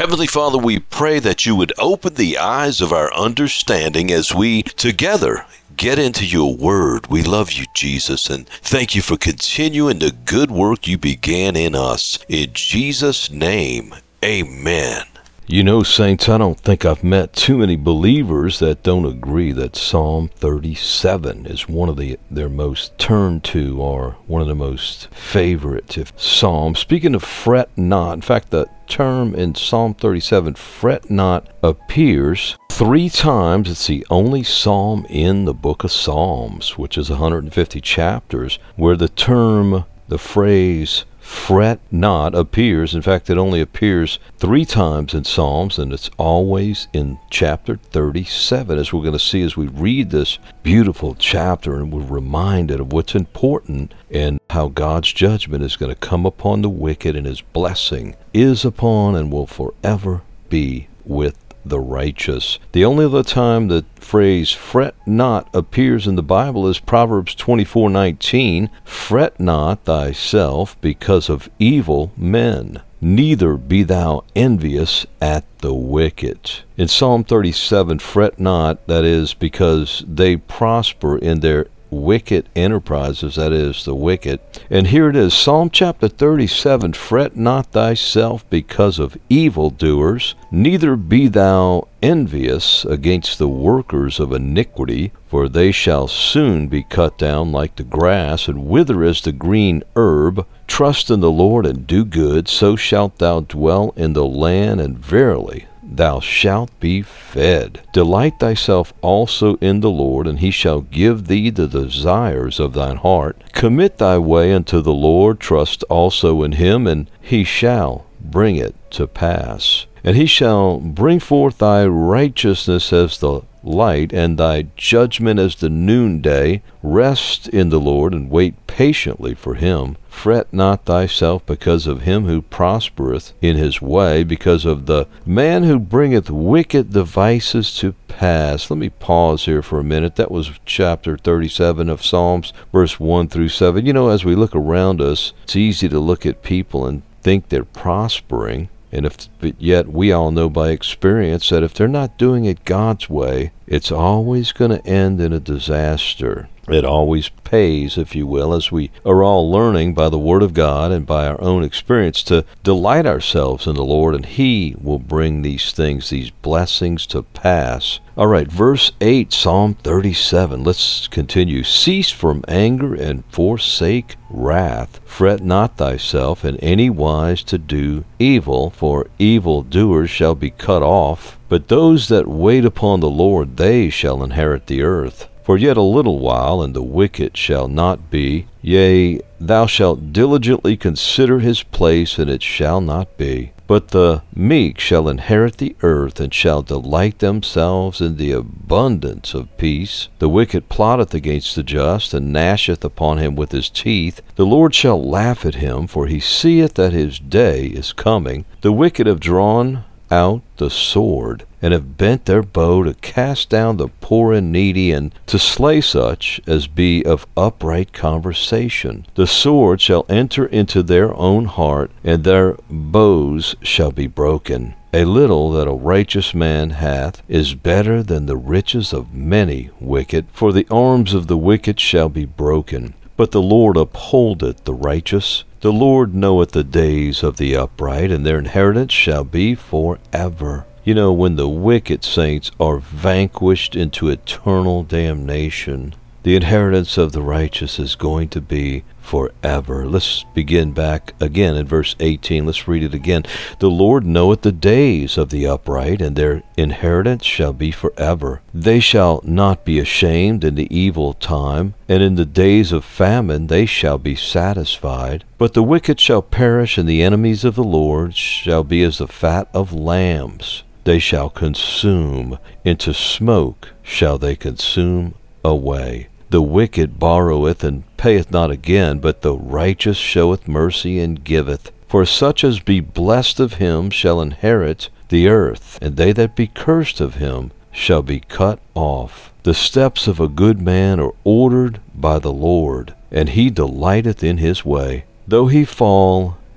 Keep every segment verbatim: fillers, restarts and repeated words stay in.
Heavenly Father, we pray that you would open the eyes of our understanding as we together get into your word. We love you, Jesus, and thank you for continuing the good work you began in us. In Jesus' name, amen. You know, saints, I don't think I've met too many believers that don't agree that Psalm thirty-seven is one of the their most turned to or one of the most favorite psalms. Speaking of fret not, in fact, the term in Psalm thirty-seven, fret not, appears three times. It's the only psalm in the book of Psalms, which is one hundred fifty chapters, where the term, the phrase, fret not appears. In fact, it only appears three times in Psalms, and it's always in chapter thirty-seven, as we're going to see as we read this beautiful chapter, and we're reminded of what's important and how God's judgment is going to come upon the wicked, and his blessing is upon and will forever be with the righteous. The only other time the phrase fret not appears in the Bible is Proverbs twenty-four nineteen. Fret not thyself because of evil men, neither be thou envious at the wicked. In Psalm thirty-seven, fret not, that is, because they prosper in their wicked enterprises, that is, the wicked. And here it is, Psalm chapter thirty-seven, fret not thyself because of evildoers, neither be thou envious against the workers of iniquity, for they shall soon be cut down like the grass, and wither as the green herb. Trust in the Lord and do good, so shalt thou dwell in the land, and verily thou shalt be fed. Delight thyself also in the Lord, and he shall give thee the desires of thine heart. Commit thy way unto the Lord, trust also in him, and he shall bring it to pass. And he shall bring forth thy righteousness as the light, and thy judgment as the noonday. Rest in the Lord, and wait patiently for him. Fret not thyself because of him who prospereth in his way, because of the man who bringeth wicked devices to pass. Let me pause here for a minute. That was chapter thirty-seven of Psalms, verse one through seven. You know, as we look around us, it's easy to look at people and think they're prospering. And if, but yet we all know by experience that if they're not doing it God's way, it's always going to end in a disaster. It always pays, if you will, as we are all learning by the Word of God and by our own experience to delight ourselves in the Lord, and he will bring these things, these blessings to pass. All right, verse eight, Psalm thirty-seven. Let's continue. Cease from anger and forsake wrath. Fret not thyself in any wise to do evil, for evildoers shall be cut off. But those that wait upon the Lord, they shall inherit the earth. For yet a little while, and the wicked shall not be. Yea, thou shalt diligently consider his place, and it shall not be. But the meek shall inherit the earth, and shall delight themselves in the abundance of peace. The wicked plotteth against the just, and gnasheth upon him with his teeth. The Lord shall laugh at him, for he seeth that his day is coming. The wicked have drawn out the sword, and have bent their bow to cast down the poor and needy, and to slay such as be of upright conversation. The sword shall enter into their own heart, and their bows shall be broken. A little that a righteous man hath is better than the riches of many wicked, for the arms of the wicked shall be broken. But the Lord upholdeth the righteous. The Lord knoweth the days of the upright, and their inheritance shall be forever. You know, when the wicked saints are vanquished into eternal damnation, the inheritance of the righteous is going to be forever. Let's begin back again in verse eighteen. Let's read it again. The Lord knoweth the days of the upright, and their inheritance shall be forever. They shall not be ashamed in the evil time, and in the days of famine they shall be satisfied. But the wicked shall perish, and the enemies of the Lord shall be as the fat of lambs. They shall consume, into smoke shall they consume away. The wicked borroweth and payeth not again, but the righteous showeth mercy and giveth. For such as be blessed of him shall inherit the earth, and they that be cursed of him shall be cut off. The steps of a good man are ordered by the Lord, and he delighteth in his way. Though he fall,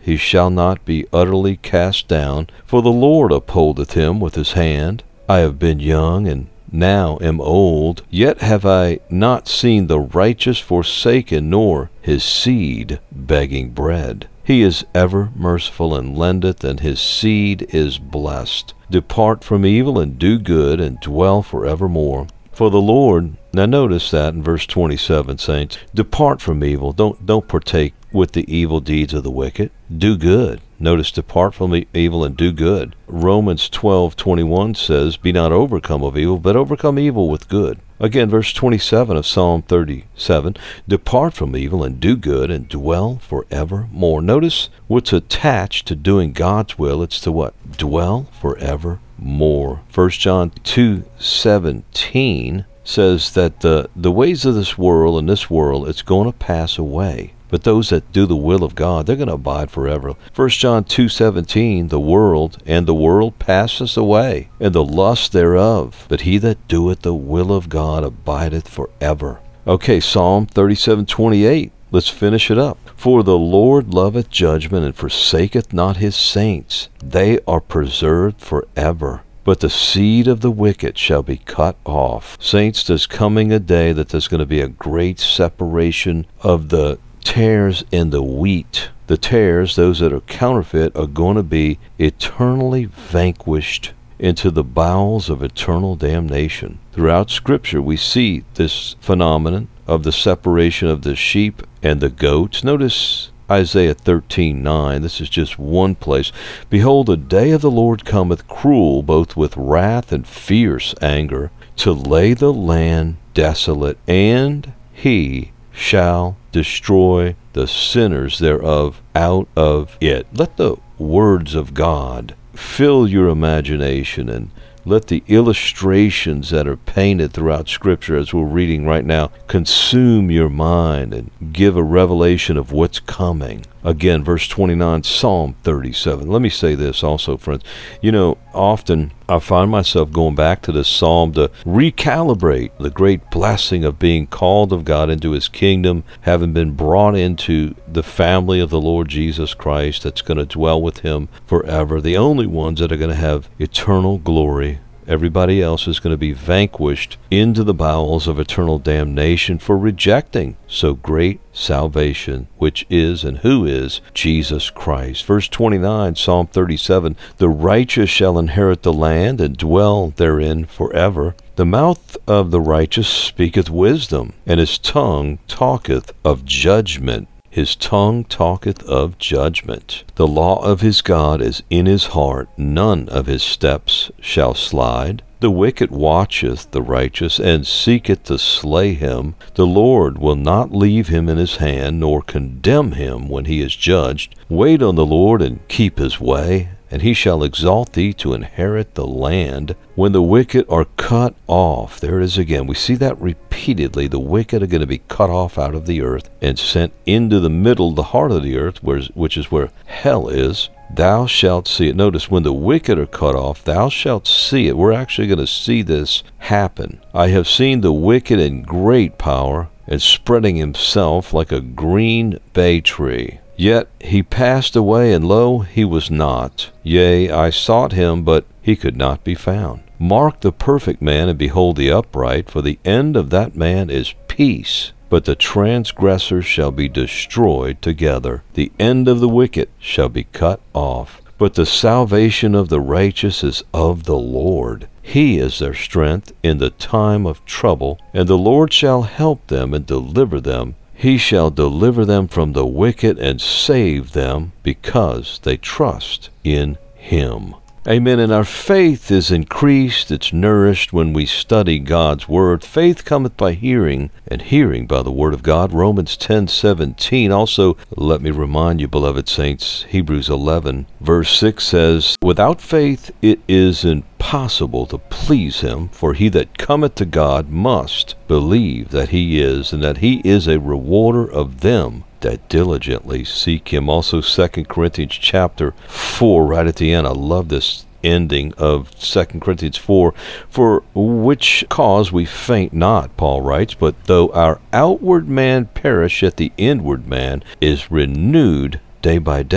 he shall not be utterly cast down, for the Lord upholdeth him with his hand. I have been young, and now am old, yet have I not seen the righteous forsaken, nor his seed begging bread. He is ever merciful and lendeth, and his seed is blessed. Depart from evil and do good, and dwell forevermore. For the Lord, now notice that in verse twenty-seven, saints, depart from evil. Don't, don't partake with the evil deeds of the wicked. Do good. Notice, depart from the evil and do good. Romans twelve twenty-one says, be not overcome of evil, but overcome evil with good. Again, verse twenty-seven of Psalm thirty-seven, depart from evil and do good, and dwell forevermore. Notice what's attached to doing God's will. It's to what? Dwell forevermore. First John two seventeen says that the, the ways of this world, in this world, it's going to pass away. But those that do the will of God, they're going to abide forever. First John two seventeen, the world and the world passeth away, and the lust thereof. But he that doeth the will of God abideth forever. Okay, Psalm thirty-seven twenty-eight. Let's finish it up. For the Lord loveth judgment, and forsaketh not his saints. They are preserved forever. But the seed of the wicked shall be cut off. Saints, there's coming a day that there's going to be a great separation of the tares in the wheat. The tares, those that are counterfeit, are going to be eternally vanquished into the bowels of eternal damnation. Throughout Scripture, we see this phenomenon of the separation of the sheep and the goats. Notice Isaiah thirteen nine. This is just one place. Behold, the day of the Lord cometh cruel, both with wrath and fierce anger, to lay the land desolate, and he shall destroy the sinners thereof out of it. Let the words of God fill your imagination, and let the illustrations that are painted throughout Scripture, as we're reading right now, consume your mind and give a revelation of what's coming. Again, verse twenty-nine, Psalm thirty-seven. Let me say this also, friends. You know, often I find myself going back to this psalm to recalibrate the great blessing of being called of God into his kingdom, having been brought into the family of the Lord Jesus Christ that's going to dwell with him forever, the only ones that are going to have eternal glory. Everybody else is going to be vanquished into the bowels of eternal damnation for rejecting so great salvation, which is and who is Jesus Christ. Verse twenty-nine, Psalm thirty-seven, the righteous shall inherit the land and dwell therein forever. The mouth of the righteous speaketh wisdom, and his tongue talketh of judgment. His tongue talketh of judgment. The law of his God is in his heart. None of his steps shall slide. The wicked watcheth the righteous, and seeketh to slay him. The Lord will not leave him in his hand, nor condemn him when he is judged. Wait on the Lord, and keep his way, and he shall exalt thee to inherit the land. When the wicked are cut off, there it is again. We see that repeatedly. The wicked are going to be cut off out of the earth and sent into the middle, the heart of the earth, which is where hell is. Thou shalt see it. Notice, when the wicked are cut off, thou shalt see it. We're actually going to see this happen. I have seen the wicked in great power, and spreading himself like a green bay tree. Yet he passed away, and lo, he was not. Yea, I sought him, but he could not be found. Mark the perfect man, and behold the upright, for the end of that man is peace. But the transgressors shall be destroyed together. The end of the wicked shall be cut off. But the salvation of the righteous is of the Lord. He is their strength in the time of trouble, and the Lord shall help them and deliver them. He shall deliver them from the wicked and save them, because they trust in him. Amen. And our faith is increased, it's nourished when we study God's word. Faith cometh by hearing, and hearing by the word of God. Romans ten seventeen. Also, let me remind you, beloved saints, Hebrews eleven, verse six says, without faith it is impossible to please him, for he that cometh to God must believe that he is, and that he is a rewarder of them that diligently seek him. Also, Second Corinthians chapter four, right at the end. I love this ending of Second Corinthians four. For which cause we faint not, Paul writes, but though our outward man perish, yet the inward man is renewed day by day.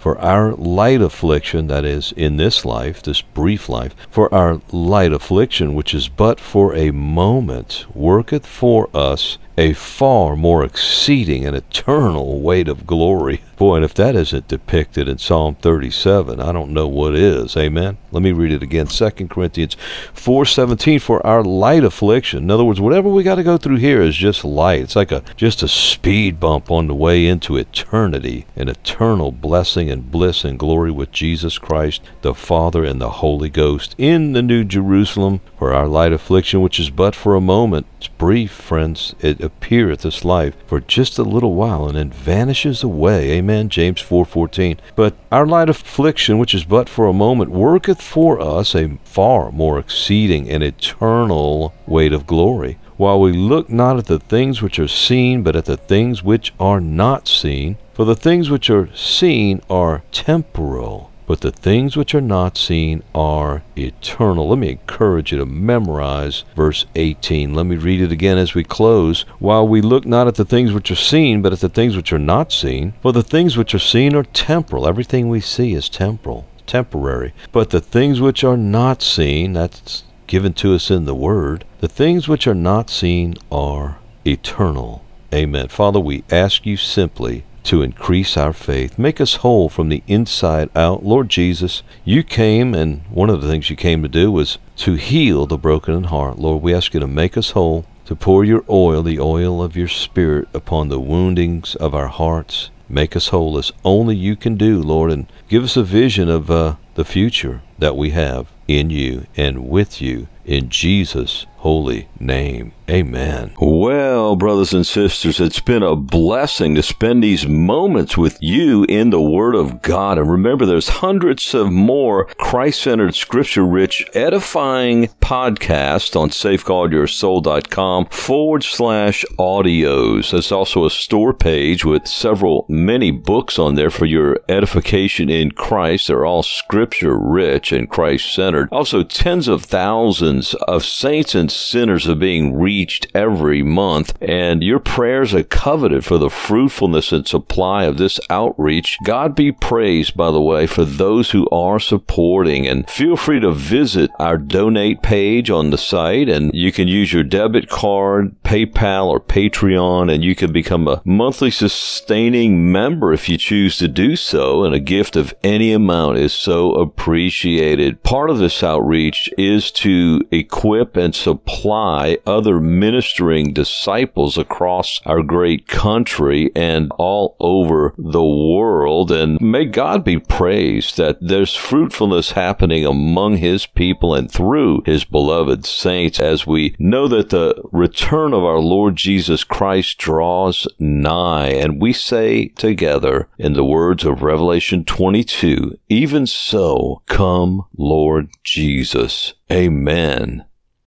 for our light affliction, that is, in this life, this brief life, for our light affliction, which is but for a moment, worketh for us a far more exceeding and eternal weight of glory. Boy, and if that isn't depicted in Psalm thirty-seven, I don't know what is. Amen? Let me read it again. Second Corinthians four seventeen, for our light affliction. In other words, whatever we got to go through here is just light. It's like a just a speed bump on the way into eternity, an eternal blessing and bliss and glory with Jesus Christ, the Father and the Holy Ghost in the New Jerusalem. For our light affliction, which is but for a moment. It's brief, friends. It appeareth this life for just a little while and then vanishes away. Amen. James four fourteen. But our light affliction, which is but for a moment, worketh for us a far more exceeding and eternal weight of glory. While we look not at the things which are seen, but at the things which are not seen. For the things which are seen are temporal, but the things which are not seen are eternal. Let me encourage you to memorize verse eighteen. Let me read it again as we close. While we look not at the things which are seen, but at the things which are not seen. For the things which are seen are temporal. Everything we see is temporal, temporary. But the things which are not seen, that's given to us in the Word, the things which are not seen are eternal. Amen. Father, we ask you simply to increase our faith. Make us whole from the inside out. Lord Jesus, you came, and one of the things you came to do was to heal the broken in heart. Lord, we ask you to make us whole, to pour your oil, the oil of your Spirit, upon the woundings of our hearts. Make us whole as only you can do, Lord, and give us a vision of uh, the future that we have in you and with you, in Jesus' holy name. Amen. Well, brothers and sisters, it's been a blessing to spend these moments with you in the Word of God. And remember, there's hundreds of more Christ-centered, scripture-rich, edifying podcasts on safeguardyoursoul.com forward slash audios. There's also a store page with several, many books on there for your edification in Christ. They're all scripture-rich and Christ-centered. Also, tens of thousands of saints and sinners are being reached every month, and your prayers are coveted for the fruitfulness and supply of this outreach. God be praised, by the way, for those who are supporting, and feel free to visit our donate page on the site, and you can use your debit card, PayPal, or Patreon, and you can become a monthly sustaining member if you choose to do so, and a gift of any amount is so appreciated. Part of this outreach is to equip and supply other ministering disciples across our great country and all over the world. And may God be praised that there's fruitfulness happening among his people and through his beloved saints, as we know that the return of our Lord Jesus Christ draws nigh. And we say together, in the words of Revelation twenty-two, even so, come, Lord Jesus. Amen